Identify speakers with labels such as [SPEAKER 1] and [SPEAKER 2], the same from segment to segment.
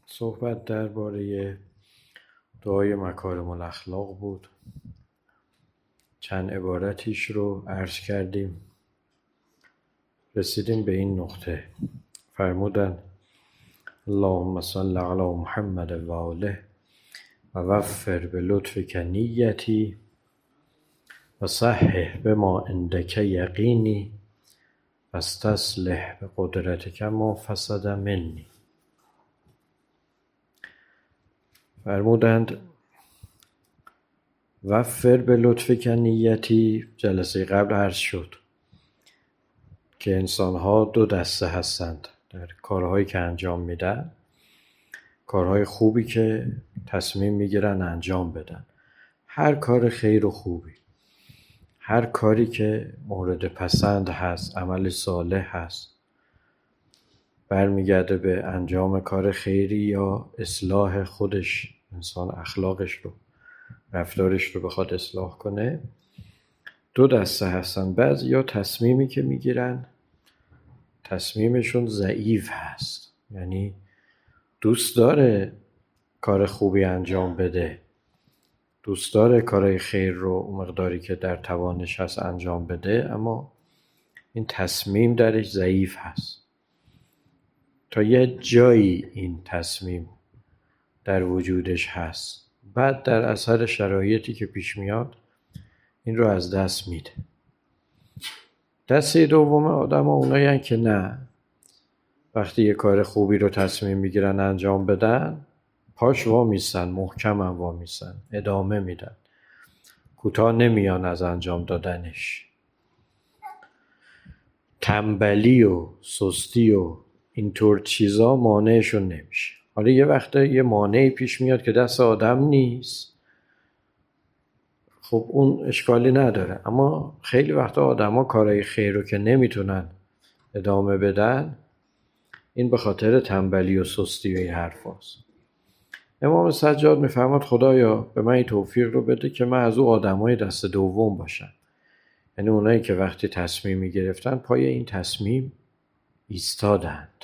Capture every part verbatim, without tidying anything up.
[SPEAKER 1] صحبت درباره دعای مکارم الاخلاق بود. چند عبارتیش رو عرض کردیم. رسیدیم به این نقطه. فرمودن اللهم صل علی محمد و آله و وفر به لطفک نیتی و صحح بما عندک یقینی و استصلح به قدرتک ما فسد منی. فرمودند وفر به لطفک نیتی. جلسه قبل عرض شد که انسان‌ها دو دسته هستند در کارهایی که انجام میدن. کارهای خوبی که تصمیم میگیرن انجام بدن، هر کار خیر و خوبی، هر کاری که مورد پسند هست، عمل صالح هست، برمیگرده به انجام کار خیری یا اصلاح خودش، انسان اخلاقش رو، رفتارش رو بخواد اصلاح کنه. دو دسته هستن. بعضی یا تصمیمی که میگیرن تصمیمشون ضعیف هست، یعنی دوست داره کار خوبی انجام بده، دوست داره کارهای خیر رو اون مقداری که در توانش هست انجام بده، اما این تصمیم درش ضعیف هست. تا یه جایی این تصمیم در وجودش هست، بعد در اثر شرایطی که پیش میاد این رو از دست میده. دسته دوم آدم ها اونایی هن که نه، وقتی یه کار خوبی رو تصمیم میگیرن انجام بدن، پاش وا میسن، محکم هم وا میسن، ادامه میدن، کوتاه نمیان از انجام دادنش. تنبلی و سستی و اینطور چیزا مانعشون نمیشه. حالا یه وقتا یه مانعی پیش میاد که دست آدم نیست، خب اون اشکالی نداره، اما خیلی وقتا آدم ها کارهای خیر رو که نمیتونن ادامه بدن، این به خاطر تنبلی و سستی و این حرف هست. امام سجاد میفرماد خدایا به من این توفیق رو بده که من از او آدم های دست دوم باشم، یعنی اونایی که وقتی تصمیم میگرفتن پای این تصمیم ایستادند،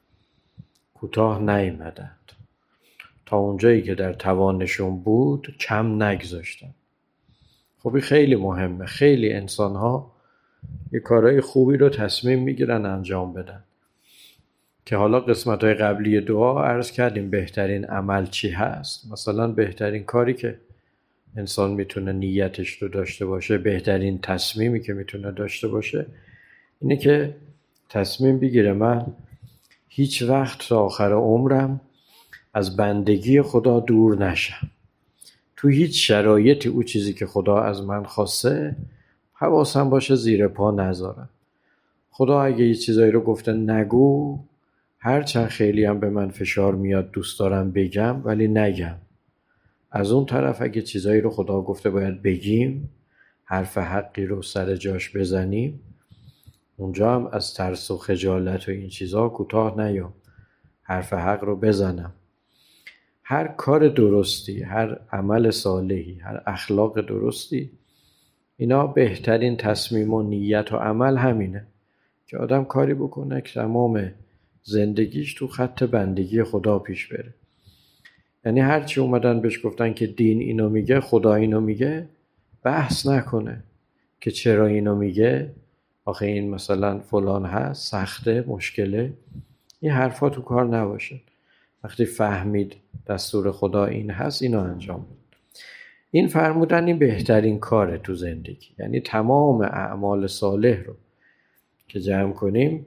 [SPEAKER 1] کوتاه نیامدند، تا اونجایی که در توانشون بود کم نگذاشتن. خب این خیلی مهمه. خیلی انسان ها یه کارهای خوبی رو تصمیم میگیرن انجام بدن که حالا قسمت های قبلی دعا عرض کردیم بهترین عمل چی هست. مثلا بهترین کاری که انسان میتونه نیتش رو داشته باشه، بهترین تصمیمی که میتونه داشته باشه اینه که تصمیم بگیره من هیچ وقت تا آخر عمرم از بندگی خدا دور نشم. تو هیچ شرایطی او چیزی که خدا از من خواسته حواسم باشه زیر پا نذارم. خدا اگه یه چیزایی رو گفته نگو، هرچند خیلی هم به من فشار میاد دوست دارم بگم ولی نگم. از اون طرف اگه چیزایی رو خدا گفته باید بگیم، حرف حقی رو سر جاش بزنیم، اونجا هم از ترس و خجالت و این چیزا کوتاه نیام، حرف حق رو بزنم. هر کار درستی، هر عمل صالحی، هر اخلاق درستی، اینا بهترین تصمیم و نیت و عمل همینه که آدم کاری بکنه که تمام زندگیش تو خط بندگی خدا پیش بره. یعنی هرچی اومدن بهش گفتن که دین اینو میگه، خدا اینو میگه، بحث نکنه که چرا اینو میگه، آخه این مثلا فلان هست، سخته، مشکله، این حرفا تو کار نباشه. وقتی فهمید دستور خدا این هست، اینو انجام بده. این فرمودن این بهترین کاره تو زندگی. یعنی تمام اعمال صالح رو که جمع کنیم،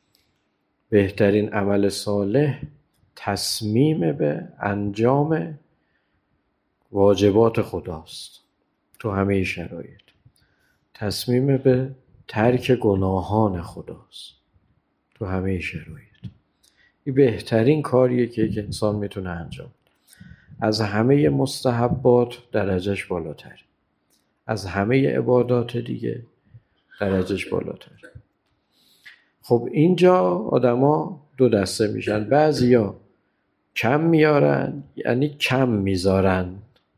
[SPEAKER 1] بهترین عمل صالح تصمیم به انجام واجبات خداست تو همه شرایط. تصمیم به ترک گناهان خداست تو همه شرایط. این بهترین کاریه که یک انسان میتونه انجام. از همه مستحبات درجهش بالاتر، از همه عبادات دیگه درجهش بالاتر. خب اینجا آدما دو دسته میشن. بعضیا کم میارن، یعنی کم میذارن،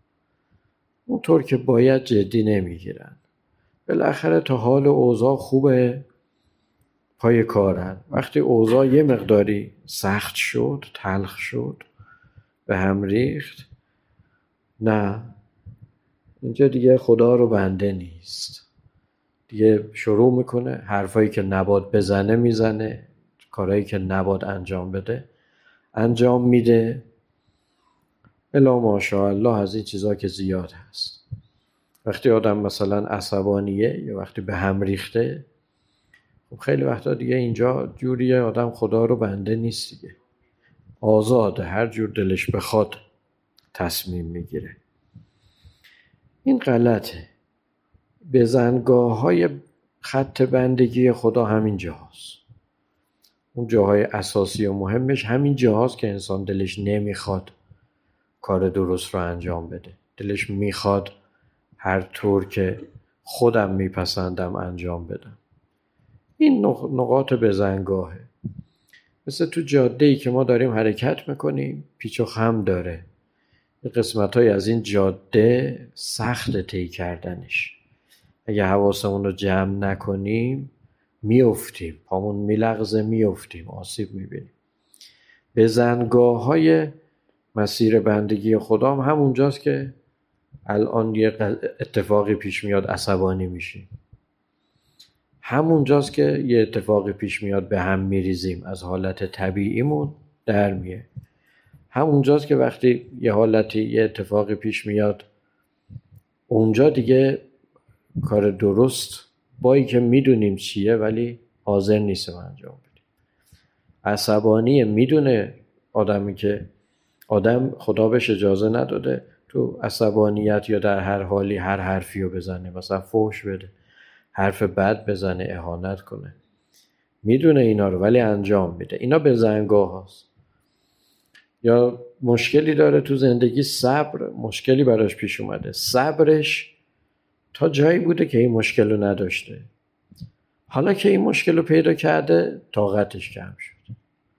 [SPEAKER 1] اونطور که باید جدی نمیگیرن. بالاخره تا حال اوضاع خوبه پای کارن. وقتی اوضاع یه مقداری سخت شد، تلخ شد، به هم ریخت، نه، اینجا دیگه خدا رو بنده نیست. دیگه شروع میکنه حرفایی که نباید بزنه میزنه، کارهایی که نباید انجام بده انجام میده. الا ماشاءالله از این چیزا که زیاد هست. وقتی آدم مثلا عصبانیه یا وقتی به هم ریخته، خب خیلی وقتا دیگه اینجا جوریه آدم خدا رو بنده نیست دیگه، آزاده، هر جور دلش بخواد تصمیم میگیره. این غلطه. بزنگاه های خط بندگی خدا همین جاست. اون جاهای اساسی و مهمش همین جاست که انسان دلش نمیخواد کار درست رو انجام بده، دلش میخواد هر طور که خودم میپسندم انجام بدم. این نقاط بزنگاهه. مثل تو جاده‌ای که ما داریم حرکت میکنیم، پیچ و خم داره. قسمت‌های از این جاده سخت طی کردنش. اگه حواسمون رو جمع نکنیم میافتیم، پامون میلغزه، میافتیم، آسیب میبینیم. بزنگاه‌های مسیر بندگی خدا هم همونجاست که الان یه اتفاقی پیش میاد عصبانی میشیم، همونجاست که یه اتفاقی پیش میاد به هم میریزیم، از حالت طبیعیمون در میه. همونجاست که وقتی یه حالتی یه اتفاقی پیش میاد، اونجا دیگه کار درست بایی که میدونیم چیه ولی حاضر نیستیم انجام بدیم. عصبانیه، میدونه آدمی که آدم خدا بهش اجازه نداده تو عصبانیت یا در هر حالی هر حرفی رو بزنه، مثلا فحش بده، حرف بد بزنه، اهانت کنه، میدونه اینا رو ولی انجام میده. اینا بزنگاه هست. یا مشکلی داره تو زندگی، صبر، مشکلی براش پیش اومده، صبرش تا جایی بوده که این مشکل رو نداشته، حالا که این مشکل رو پیدا کرده طاقتش کم شد،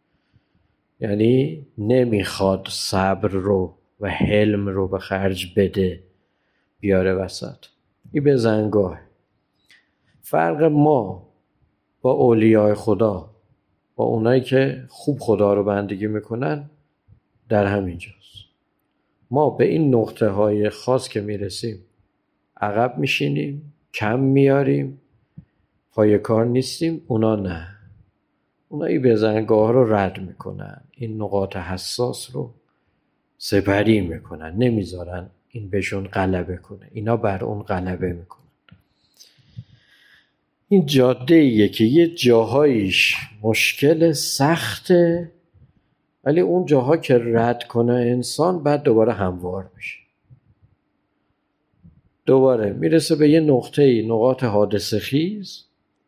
[SPEAKER 1] یعنی نمیخواد صبر رو و حلم رو به خرج بده بیاره وسط. این بزنگاه. فرق ما با اولیاء خدا، با اونایی که خوب خدا رو بندگی میکنن در همین جاست. ما به این نقطه های خاص که میرسیم عقب میشینیم، کم میاریم، پای کار نیستیم. اونا نه، اونا این بزنگاه رو رد میکنن، این نقاط حساس رو سپری میکنن، نمیذارن این بهشون غلبه کنه، اینا بر اون غلبه میکنن. این جاده ایه که یه جاهایش مشکل سخته، ولی اون جاها که رد کنه انسان بعد دوباره هموار میشه، دوباره میرسه به یه نقطه‌ای، نقاط حادثه خیز،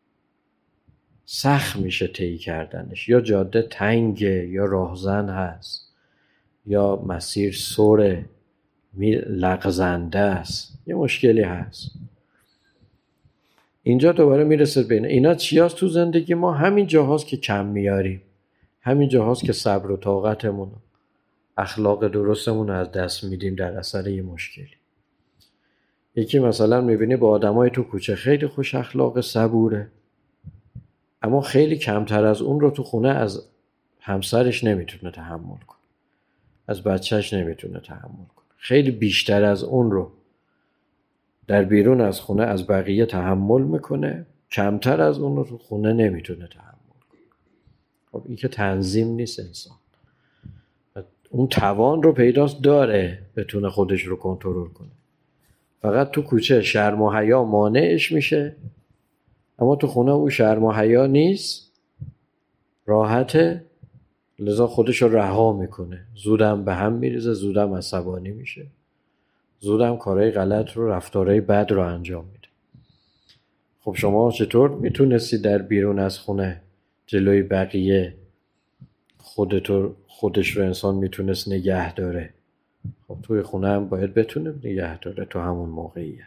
[SPEAKER 1] سخت میشه طی کردنش. یا جاده تنگه، یا راهزن هست، یا مسیر سوره، لغزنده است، یه مشکلی هست. اینجا دوباره میرسه بین اینا چی هست تو زندگی ما؟ همین جاهاست که کم میاریم، همین جاهاست که صبر و طاقتمون، اخلاق درستمون از دست میدیم در اثر یه مشکلی. یکی مثلا میبینی با آدمای تو کوچه خیلی خوش اخلاق، صبوره، اما خیلی کمتر از اون رو تو خونه از همسرش نمیتونه تحمل کنه، از بچهش نمیتونه تحمل کنه، خیلی بیشتر از اون رو در بیرون از خونه از بقیه تحمل میکنه، کمتر از اون رو تو خونه نمیتونه تحمل کنه. خب این که تنظیم نیست. انسان اون توان رو پیداست داره بتونه خودش رو کنترل کنه، فقط تو کوچه شرم و حیا مانعش میشه، اما تو خونه او شرم و حیا نیست، راحته، لذا خودش رو رها میکنه، زودم به هم میریزه، زودم عصبانی میشه، زودم کارهای غلط رو، رفتارهای بد رو انجام میده. خب شما چطور میتونستی در بیرون از خونه جلوی بقیه خودتو خودش رو انسان میتونست نگه داره؟ خب توی خونه هم باید بتونه نگه داره تو همون موقعیت.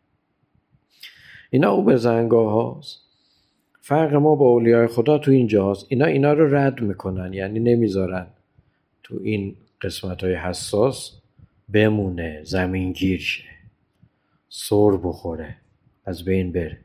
[SPEAKER 1] اینا او بزنگاه هاست. فرق ما با اولیای خدا تو اینجا هست. اینا اینا رو رد میکنن، یعنی نمیذارن تو این قسمت های حساس بمونه، زمین گیر شه، سر بخوره، از بین بره.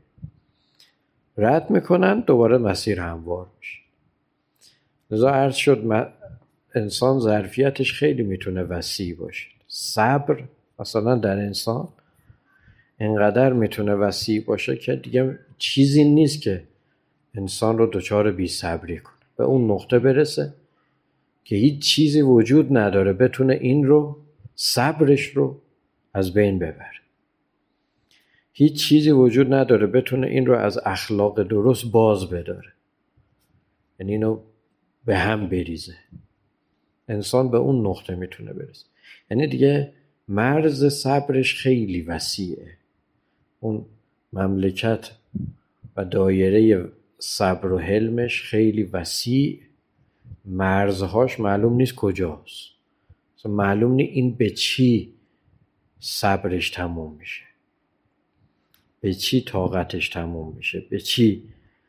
[SPEAKER 1] رد میکنن، دوباره مسیر هموار میشه. لذا عرض شد انسان ظرفیتش خیلی میتونه وسیع باشه. صبر مثلا در انسان اینقدر میتونه وسیع باشه که دیگه چیزی نیست که انسان رو دچار بی صبری کنه. به اون نقطه برسه که هیچ چیزی وجود نداره بتونه این رو، صبرش رو از بین ببره. هیچ چیزی وجود نداره بتونه این رو از اخلاق درست باز بداره، یعنی اینو به هم بریزه. انسان به اون نقطه میتونه برسه، یعنی دیگه مرز صبرش خیلی وسیعه. اون مملکت و دایره صبر و حلمش خیلی وسیع، مرزهاش معلوم نیست کجاست، معلوم نیست این به چی صبرش تموم میشه، به چی طاقتش تموم میشه، به چی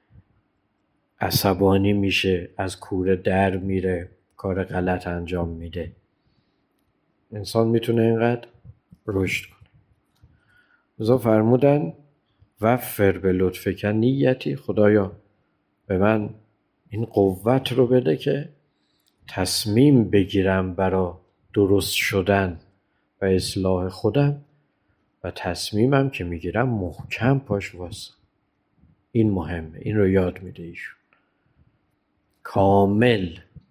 [SPEAKER 1] عصبانی میشه، از کوره در میره، کار غلط انجام میده. انسان میتونه اینقدر رشد کنه. لذا فرمودن وفر به لطفک نیتی، خدایا به من این قوت رو بده که تصمیم بگیرم برای درست شدن و اصلاح خودم، و تصمیمم که میگیرم محکم پاش واسه. این مهمه، این رو یاد میده ایشون. کامل.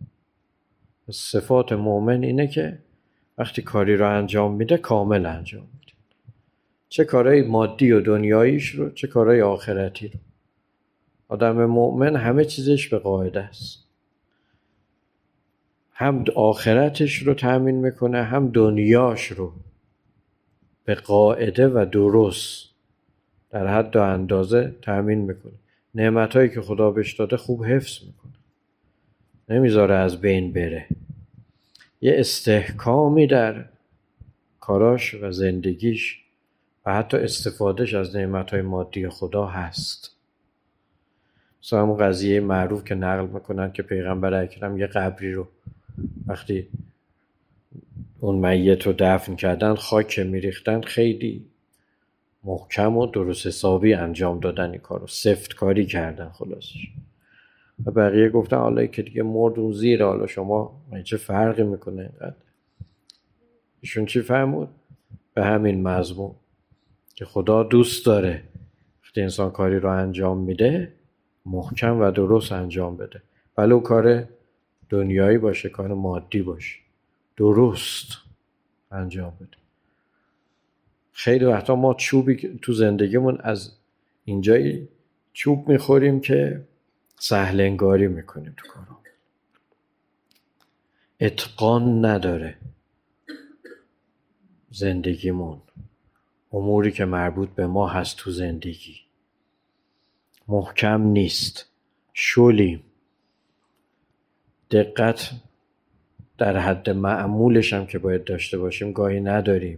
[SPEAKER 1] صفات مؤمن اینه که وقتی کاری رو انجام میده کامل انجام میده، چه کارهای مادی و دنیاییش رو، چه کارهای آخرتی رو. آدم مؤمن همه چیزش به قاعده است، هم آخرتش رو تأمین میکنه هم دنیاش رو به قاعده و درست در حد و اندازه تأمین میکنه. نعمتایی که خدا بهش داده خوب حفظ میکنه، نمیذاره از بین بره. یه استحکامی در کاراش و زندگیش و حتی استفادهش از نعمتای مادی خدا هست. مثلا همون قضیه معروف که نقل میکنن که پیغمبر اکرم یه قبری رو وقتی اون میت رو دفن کردن، خاک میریختن، خیلی محکم و درست حسابی انجام دادن این کارو، سفت کاری کردن خلاصش. و بقیه گفتن حالا که دیگه مرد اون زیر، حالا شما چه فرقی میکنه اینقدر؟ ایشون چی فرمود؟ به همین مضمون که خدا دوست داره وقتی انسان کاری رو انجام میده محکم و درست انجام بده، ولو کار دنیایی باشه، کار مادی باشه، درست انجام بده. خیلی وقتا ما چوبی تو زندگیمون از اینجایی چوب میخوریم که سهل انگاری میکنیم تو کارم، اتقان نداره زندگیمون، اموری که مربوط به ما هست تو زندگی محکم نیست، شلیم، دقت در حد معمولش هم که باید داشته باشیم گاهی نداریم،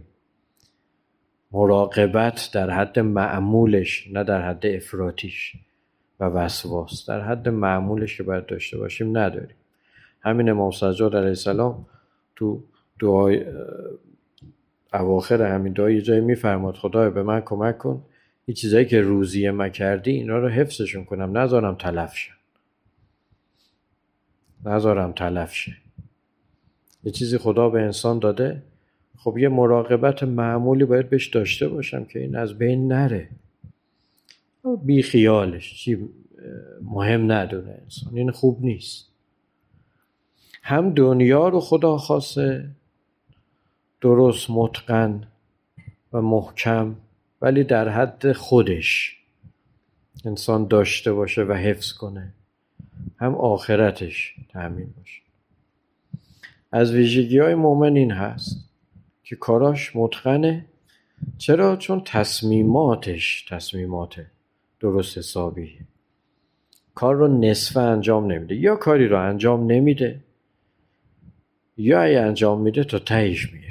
[SPEAKER 1] مراقبت در حد معمولش نه در حد افراطیش و وسواس، در حد معمولش که باید داشته باشیم نداریم. همین امام سجاد علیه السلام تو دعای اواخر همین دعا یه جایی میفرماد خدایا به من کمک کن این چیزایی که روزیه من کردی اینا رو حفظشون کنم، نذارم تلف شه، نذارم تلف شه. یه چیزی خدا به انسان داده، خب یه مراقبت معمولی باید بهش داشته باشم که این از بین نره. بی خیالش چی مهم ندونه انسان، این خوب نیست. هم دنیا رو خدا خواسته درست، متقن و محکم، ولی در حد خودش انسان داشته باشه و حفظ کنه، هم آخرتش تأمین باشه. از ویژگی های مؤمن این هست که کاراش متقنه. چرا؟ چون تصمیماتش تصمیمات درست حسابیه، کار رو نصفه انجام نمیده، یا کاری رو انجام نمیده یا ای انجام میده تا تهش میره.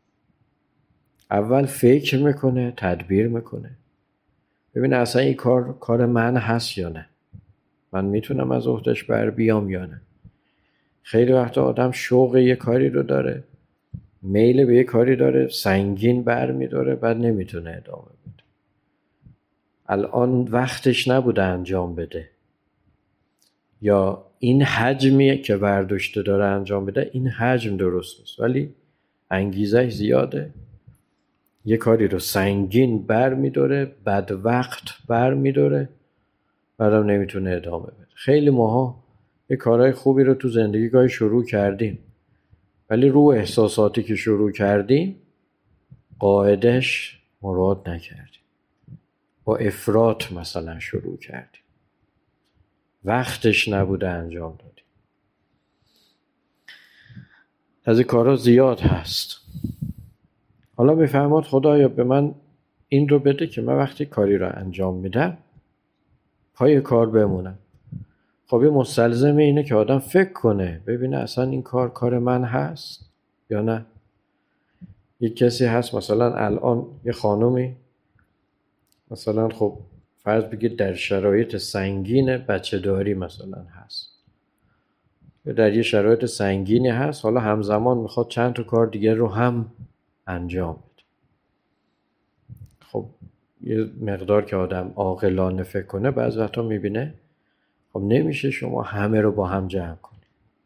[SPEAKER 1] اول فکر میکنه، تدبیر میکنه، ببینه اصلا این کار کار من هست یا نه، من میتونم از عهدهش بر بیام یا نه. خیلی وقتا آدم شوق یه کاری رو داره، میل به یه کاری داره، سنگین بر میداره، بعد نمیتونه ادامه بده. الان وقتش نبوده انجام بده، یا این حجمیه که برداشته داره انجام بده، این حجم درست نیست ولی انگیزش زیاده. یه کاری رو سنگین بر میداره، بد وقت بر میداره، بعدم نمیتونه ادامه بده. خیلی ماها یه کارهای خوبی رو تو زندگی گاهی شروع کردیم ولی رو احساساتی که شروع کردیم قاعدش مراد نکردیم، با افراط مثلا شروع کردیم، وقتش نبوده انجام دادیم. از این کارها زیاد هست. حالا میفهمد خدایا به من این رو بده که من وقتی کاری رو انجام میدم پای کار بمونم. خب یه مستلزم اینه که آدم فکر کنه ببینه اصلا این کار کار من هست یا نه. یک کسی هست مثلا الان یه خانومی مثلا خب فرض بگید در شرایط سنگین بچه داری مثلا هست یا در یه شرایط سنگینی هست، حالا همزمان میخواد چند تا کار دیگر رو هم انجام بده. خب یه مقدار که آدم عاقلانه فکر کنه بعضی وقتا میبینه خب نمیشه شما همه رو با هم جمع کنی،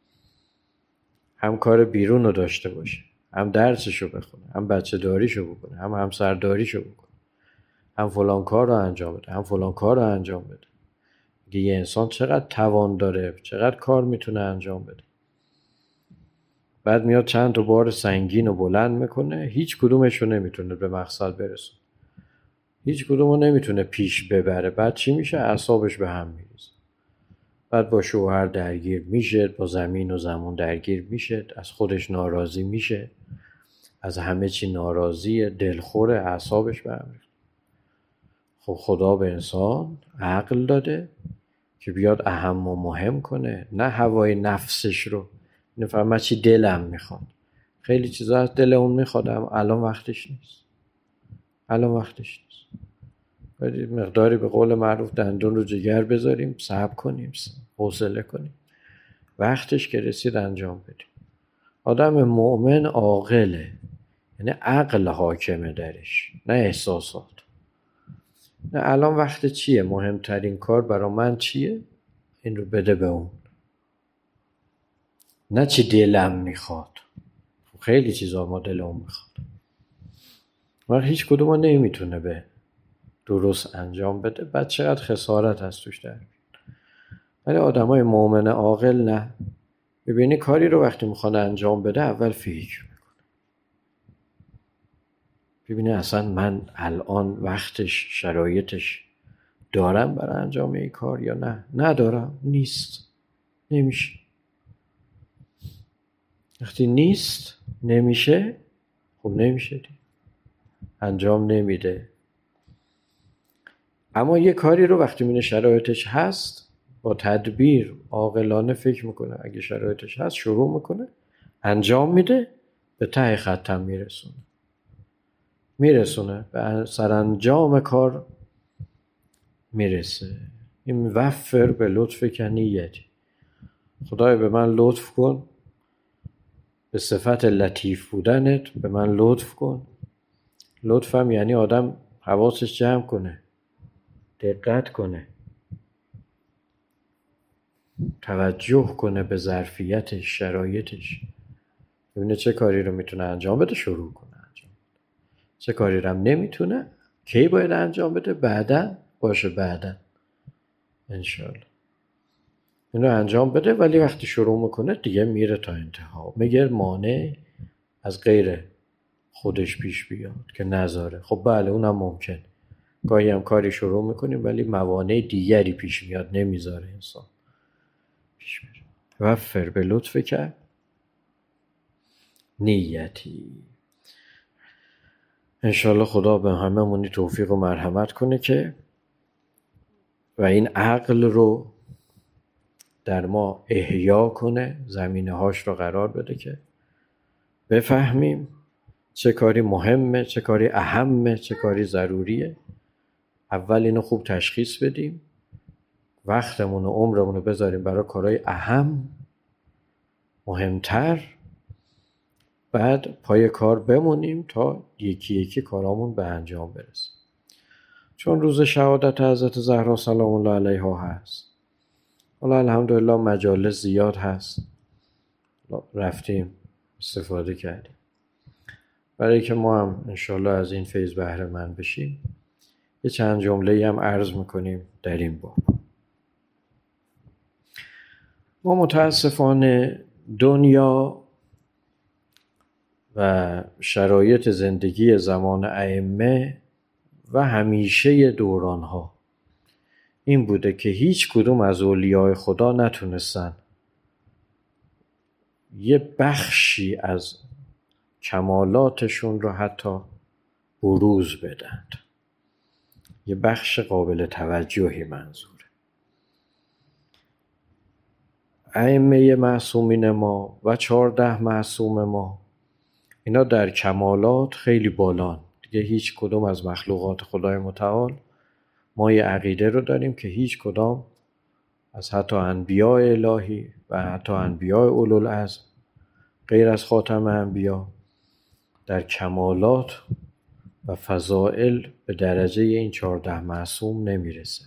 [SPEAKER 1] هم کار بیرون رو داشته باشه، هم درسشو بخونه، هم بچه داریشو بکنه، هم همسرداریشو بکنه، هم فلان کار رو انجام بده، هم فلان کار رو انجام بده. یه انسان چقدر توان داره، چقدر کار میتونه انجام بده. بعد میاد چند تا بار سنگین رو بلند میکنه، هیچ کدومش رو نمیتونه به مقصد برسونه، هیچ کدوم رو نمیتونه پیش ببره. بعد چی میشه؟ اعصابش به هم میریزه. بعد با شوهر درگیر میشه، با زمین و زمان درگیر میشه، از خودش ناراضی میشه، از همه چی ناراضیه، دلخوره، اعصابش به هم میریزه. خب خدا به انسان عقل داده که بیاد اهم و مهم کنه، نه هوای نفسش رو. نفهمه چی دلم میخواد. خیلی چیزا از دل اون میخواد اما الان وقتش نیست، الان وقتش نیست. باید مقداری به قول معروف دندون رو جگر بذاریم، صبر کنیم، حوصله کنیم، وقتش که رسید انجام بدیم. آدم مؤمن عاقله، یعنی عقل حاکمه درش، نه احساسات. نه الان وقت چیه، مهمترین کار برای من چیه، این رو بده به اون، نه چی دلم میخواد. خیلی چیزا ما دلم میخواد و هیچ کدوم رو نمیتونه به درست انجام بده. بعد چقدر خسارت هست توش در. ولی آدم های مؤمن عاقل نه، ببینی کاری رو وقتی میخواد انجام بده اول فکر میکنه، ببینی اصلا من الان وقتش شرایطش دارم برای انجام این کار یا نه، ندارم، نیست، نمیشه. وقتی نیست، نمیشه، خب نمیشه دی. انجام نمیده. اما یه کاری رو وقتی میبینه شرایطش هست با تدبیر عاقلانه فکر میکنه، اگه شرایطش هست شروع میکنه، انجام میده، به ته خطم میرسونه میرسونه به سرانجام کار میرسه. این وفر به لطف کنیتی، خدای به من لطف کن، به صفت لطیف بودنت به من لطف کن. لطفم یعنی آدم حواسش جمع کنه، دقت کنه، توجه کنه به ظرفیتش، شرایطش، ببینه چه کاری رو میتونه انجام بده، شروع کنه انجام بده. چه کاری رو هم نمیتونه، کی باید انجام بده، بعداً باشه، بعداً انشالله اینو انجام بده. ولی وقتی شروع میکنه دیگه میره تا انتها، میگه مانع از غیر خودش پیش بیاد که نذاره. خب بله اونم ممکن، گاهی هم کاری شروع میکنیم ولی موانع دیگری پیش میاد، نمیذاره انسان پیش بره. وفر به لطف که نیتی. انشالله خدا به همه مونی توفیق و مرحمت کنه که و این عقل رو در ما احیا کنه، زمینه هاش رو قرار بده که بفهمیم چه کاری مهمه، چه کاری اهمه، چه کاری ضروریه. اول اینو خوب تشخیص بدیم، وقتمون و عمرمون رو بذاریم برای کارهای اهم، مهمتر، بعد پای کار بمونیم تا یکی یکی کارامون به انجام برسه. چون روز شهادت حضرت زهرا سلام الله علیها هست، حالا الحمدلله مجالس زیاد هست، رفتیم استفاده کردیم. برای که ما هم انشالله از این فیض بهره مند بشیم یه چند جمله هم عرض میکنیم در این باب. ما متاسفانه دنیا و شرایط زندگی زمان ائمه و همیشه دورانها این بوده که هیچ کدوم از اولیاء خدا نتونستن یه بخشی از کمالاتشون رو حتی بروز بدند. یه بخش قابل توجهی منظوره. ائمه معصومین ما و چهارده معصوم ما اینا در کمالات خیلی بالان. دیگه هیچ کدوم از مخلوقات خدای متعال ما یه عقیده رو داریم که هیچ کدام از حتی انبیاء الهی و حتی انبیاء اولوالعزم غیر از خاتم انبیا در کمالات و فضائل به درجه این چهارده معصوم نمیرسه.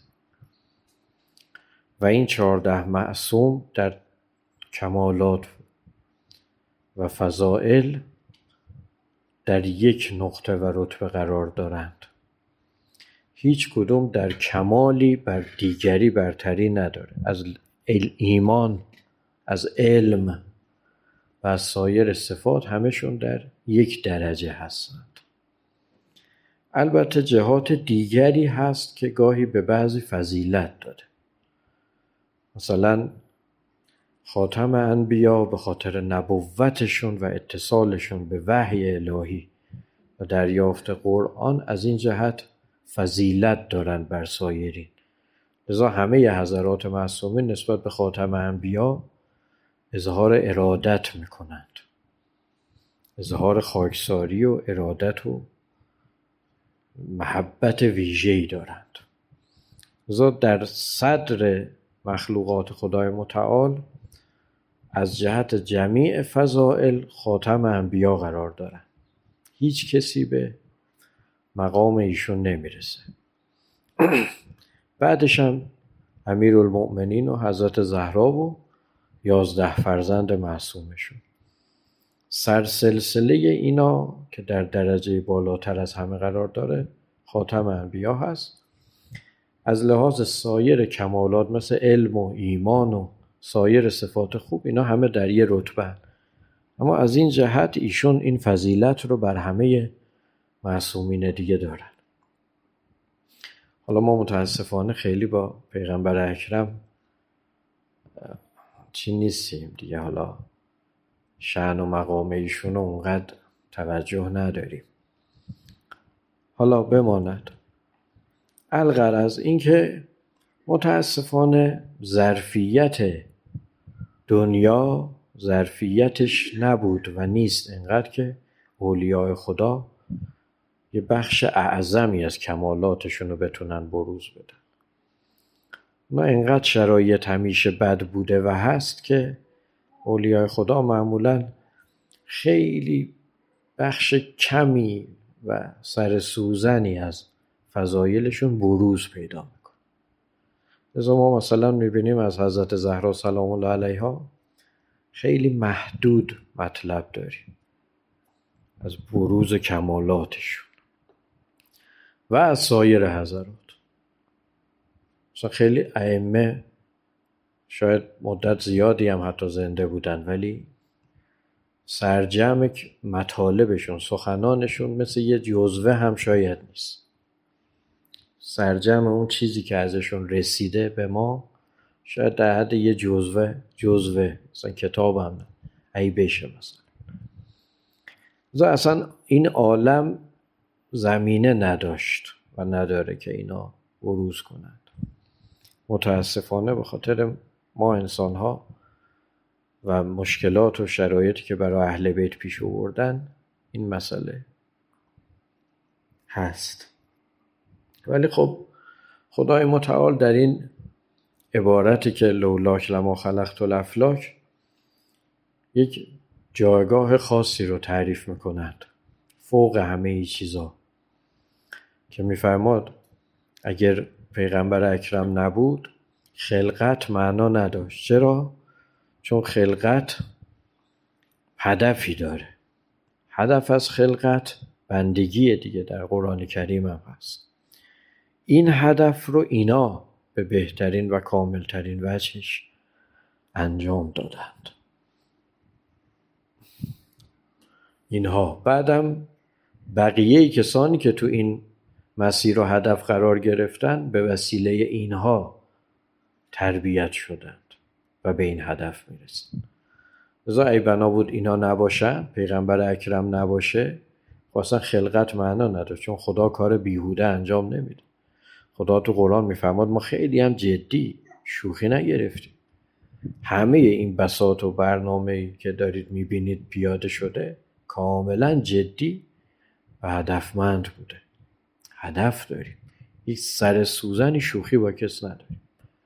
[SPEAKER 1] و این چهارده معصوم در کمالات و فضائل در یک نقطه و رتبه قرار دارند. هیچ کدوم در کمالی بر دیگری برتری نداره. از ایمان، از علم و از سایر صفات همشون در یک درجه هستند. البته جهات دیگری هست که گاهی به بعضی فضیلت داده. مثلا خاتم انبیا به خاطر نبوتشون و اتصالشون به وحی الهی و دریافت قرآن از این جهت فضیلت دارند بر سایرین. لذا همه حضرات معصومین نسبت به خاتم انبیا اظهار ارادت میکنند، اظهار خاکساری و ارادت و محبت ویژه‌ای دارند. لذا در صدر مخلوقات خدای متعال از جهت جمیع فضائل خاتم انبیا قرار دارند. هیچ کسی به مقام ایشون نمیرسه. بعدش هم امیرالمؤمنین و حضرت زهرا و یازده فرزند معصومشون. سرسلسله اینا که در درجه بالاتر از همه قرار داره خاتم انبیا هست. از لحاظ سایر کمالات مثل علم و ایمان و سایر صفات خوب اینا همه در یه رتبه، اما از این جهت ایشون این فضیلت رو بر همه معصومین دیگه دارن. حالا ما متاسفانه خیلی با پیغمبر اکرم چی نیستیم دیگه، حالا شأن و مقام ایشون رو اونقدر توجه نداریم. حالا بماند. الغرض این که متاسفانه ظرفیت دنیا ظرفیتش نبود و نیست اینقدر که اولیاء خدا یه بخش اعظمی از کمالاتشون رو بتونن بروز بدن. ما اینقدر شرایط همیشه بد بوده و هست که اولیاء خدا معمولاً خیلی بخش کمی و سر سوزنی از فضایلشون بروز پیدا میکنه. لذا ما مثلا میبینیم از حضرت زهرا سلام الله علیها خیلی محدود مطلب داریم از بروز کمالاتشون و از سایر حضرات. مثلا خیلی ائمه شاید مدت زیادی هم حتی زنده بودن ولی سرجم مطالبشون، سخنانشون مثل یه جزوه هم شاید نیست. سرجم اون چیزی که ازشون رسیده به ما شاید در حد یه جزوه جزوه مثلا کتاب هم نه ای بشه مثلا. مثلا اصلا این عالم زمینه نداشت و نداره که اینا بروز کنند. متاسفانه به خاطر ما انسان ها و مشکلات و شرایطی که برای اهل بیت پیش آوردن این مسئله هست. ولی خب خدای متعال در این عبارتی که لولاک لما خلقت الافلاک یک جایگاه خاصی رو تعریف میکنند فوق همه ای چیزا، که میفرماد اگر پیغمبر اکرم نبود خلقت معنا نداشت. چرا؟ چون خلقت هدفی داره. هدف از خلقت بندگی دیگه، در قرآن کریم هم هست. این هدف رو اینا به بهترین و کاملترین وجهش انجام دادند. اینها بعدم بقیه کسانی که تو این مسیر و هدف قرار گرفتن به وسیله اینها تربیت شدند و به این هدف میرسند. لذا ای بنا بود اینا نباشن، پیغمبر اکرم نباشه، اصلا خلقت معنا نداره، چون خدا کار بیهوده انجام نمیده. خدا تو قرآن میفرماد ما خیلی هم جدی شوخی نگرفتیم. همه این بساط و برنامه‌ای که دارید میبینید پیاده شده کاملا جدی و هدفمند بوده. هدف داریم، یک سر سوزنی شوخی با کس نداریم.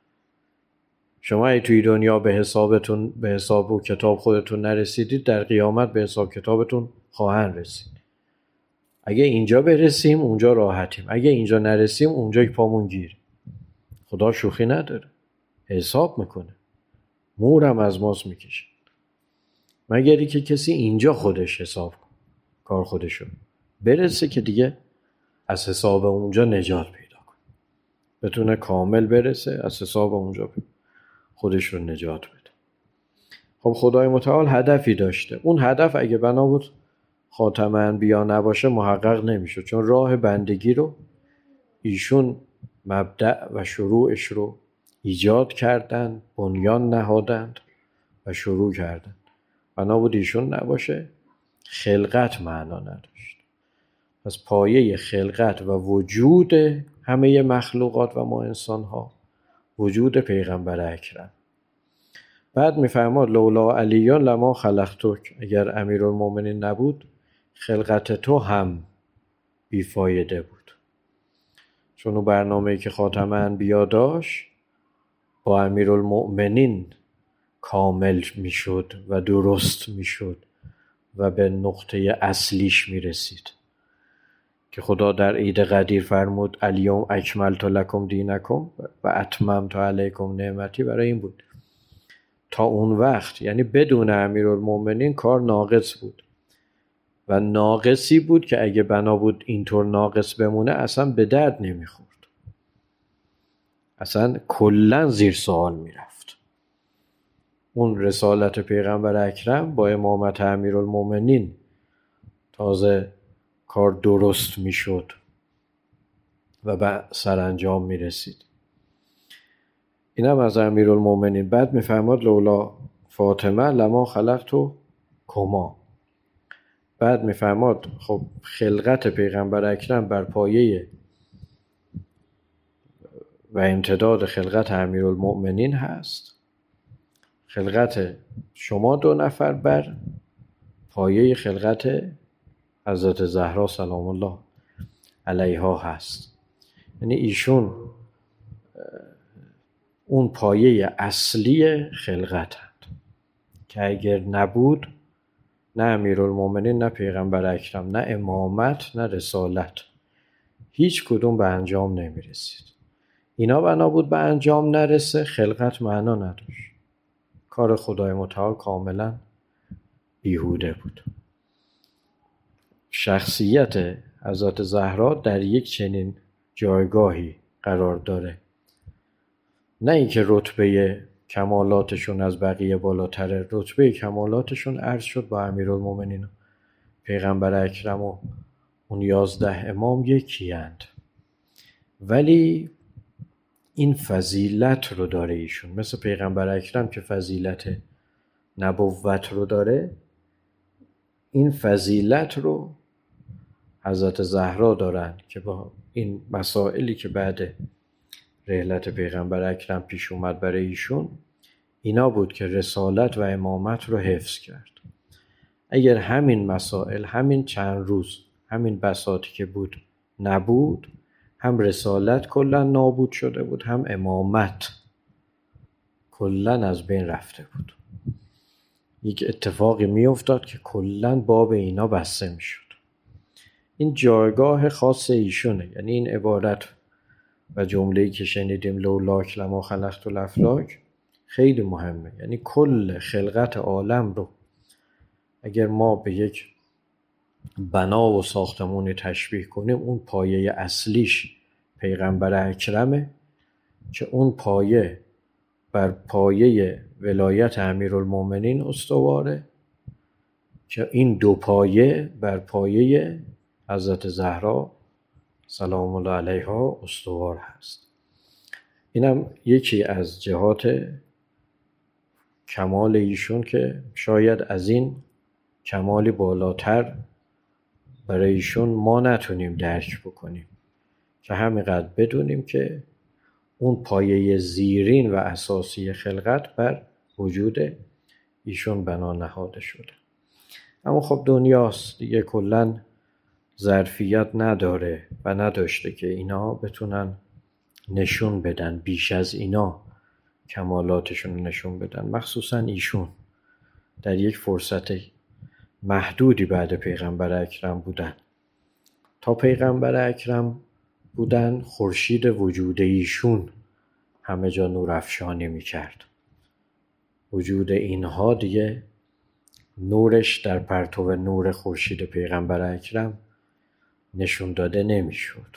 [SPEAKER 1] شما ای توی دنیا به حسابتون به حساب و کتاب خودتون نرسیدید، در قیامت به حساب کتابتون خواهند رسید. اگه اینجا برسیم اونجا راحتیم، اگه اینجا نرسیم اونجا یک پامون گیر. خدا شوخی نداره، حساب میکنه، مورم از ماست میکشه. مگری که کسی اینجا خودش حساب کن کار خودشو برسه که دیگه از حساب اونجا نجات پیدا کن، بتونه کامل برسه از حساب اونجا خودش رو نجات بده. خب خدای متعال هدفی داشته. اون هدف اگه بنا بود خاتم انبیا نباشه محقق نمیشه، چون راه بندگی رو ایشون مبدأ و شروعش رو ایجاد کردن، بنیان نهادند و شروع کردن. بنا بود ایشون نباشه خلقت معنا نداشت. پس پایه خلقت و وجود همه مخلوقات و ما انسان ها وجود پیغمبر اکرم. بعد میفرماد لولا علیون لما خلقتک، اگر امیرالمومنین نبود خلقت تو هم بیفایده بود. چون اون برنامه‌ای که خاتم انبیا داشت با امیرالمومنین کامل میشد و درست میشد و به نقطه اصلیش میرسید که خدا در عید قدیر فرمود الیوم اکملت لکم دینکم و اتممت علیکم نعمتی. برای این بود تا اون وقت، یعنی بدون امیرالمومنین کار ناقص بود و ناقصی بود که اگه بنا بود اینطور ناقص بمونه اصلا به درد نمیخورد، اصلا کلن زیر سوال میرفت. اون رسالت پیغمبر اکرم با امامت امیرالمومنین تازه کار درست میشد و به سرانجام میرسید. اینم از امیرالمومنین. بعد میفرماد لولا فاطمه لما خلقتو کما. بعد میفرماد خب خلقت پیغمبر اکرم بر پایه و امتداد خلقت امیرالمومنین هست. خلقت شما دو نفر بر پایه خلقت حضرت زهرا سلام الله علیها هست. یعنی ایشون اون پایه اصلی خلقت هست که اگر نبود نه امیرالمومنین نه پیغمبر اکرم نه امامت نه رسالت هیچ کدوم به انجام نمی رسید. اینا بنا بود به انجام نرسه خلقت معنا نداشت، کار خدای متعال کاملا بیهوده بود. شخصیت حضرت زهرا در یک چنین جایگاهی قرار داره، نه اینکه رتبه کمالاتشون از بقیه بالاتره، رتبه کمالاتشون عرض شد با امیرالمومنین پیغمبر اکرم و اون یازده امام یکی اند، ولی این فضیلت رو داره ایشون. مثل پیغمبر اکرم که فضیلت نبوت رو داره، این فضیلت رو حضرت زهرا دارن که با این مسائلی که بعد رحلت پیغمبر اکرم پیش اومد برای ایشون، اینا بود که رسالت و امامت رو حفظ کرد. اگر همین مسائل، همین چند روز، همین بساطی که بود نبود، هم رسالت کلن نابود شده بود، هم امامت کلن از بین رفته بود. یک اتفاقی می افتاد که کلن باب اینا بسته می شد. این جایگاه خاص ایشونه. یعنی این عبارت و جمله‌ای که شنیدیم لولاک لما خلقت الافلاک خیلی مهمه. یعنی کل خلقت عالم رو اگر ما به یک بنا و ساختمونی تشبیه کنیم، اون پایه اصلیش پیغمبر اکرمه که اون پایه بر پایه ولایت امیرالمومنین استواره که این دو پایه بر پایه حضرت زهرا سلام الله علیها استوار هست. اینم یکی از جهات کمال ایشون که شاید از این کمالی بالاتر برای ایشون ما نتونیم درک بکنیم، که همینقدر بدونیم که اون پایه زیرین و اساسی خلقت بر وجود ایشون بنا نهاده شده. اما خب دنیاست دیگه، کلن ظرفیت نداره و نداشته که اینا بتونن نشون بدن، بیش از اینا کمالاتشون نشون بدن. مخصوصا ایشون در یک فرصت محدودی بعد پیغمبر اکرم بودن. تا پیغمبر اکرم بودن خورشید وجود ایشون همه جا نور افشانی میکرد. وجود اینها دیگه نورش در پرتو نور خورشید پیغمبر اکرم نشون داده نمیشد.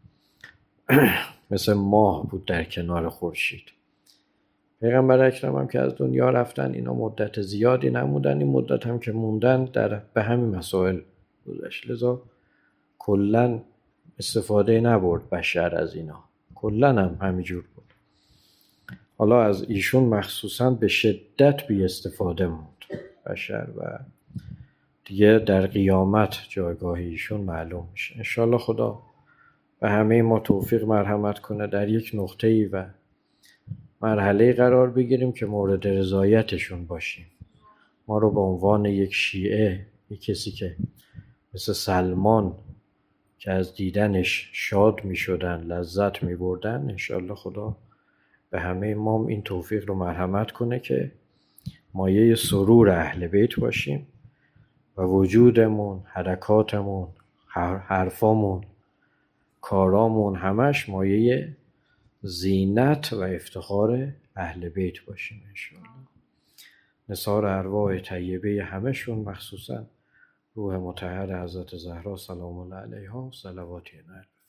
[SPEAKER 1] مثل ماه بود در کنار خورشید. پیغمبر اکرم هم که از دنیا رفتن، اینا مدت زیادی نموندن. این مدت هم که موندن در به همین مسائل گذشت، لذا کلن استفاده نبرد بشر از اینا، کلن هم همینجور بود. حالا از ایشون مخصوصا به شدت بی استفاده موند بشر و دیگه در قیامت جایگاه ایشون معلوم میشه. انشالله خدا به همه ما توفیق مرحمت کنه در یک نقطه‌ای و مرحله قرار بگیریم که مورد رضایتشون باشیم. ما رو به عنوان یک شیعه، یک کسی که مثل سلمان که از دیدنش شاد می شدن، لذت می بردن، انشالله خدا به همه ما این توفیق رو مرحمت کنه که مایه سرور اهل بیت باشیم و وجودمون، حرکاتمون، حرفامون، کارامون همش مایه زینت و افتخار اهل بیت باشیم انشالله. نثار ارواح طیبه همشون، مخصوصا روح مطهر حضرت زهرا سلام الله علیها صلواتی نرد.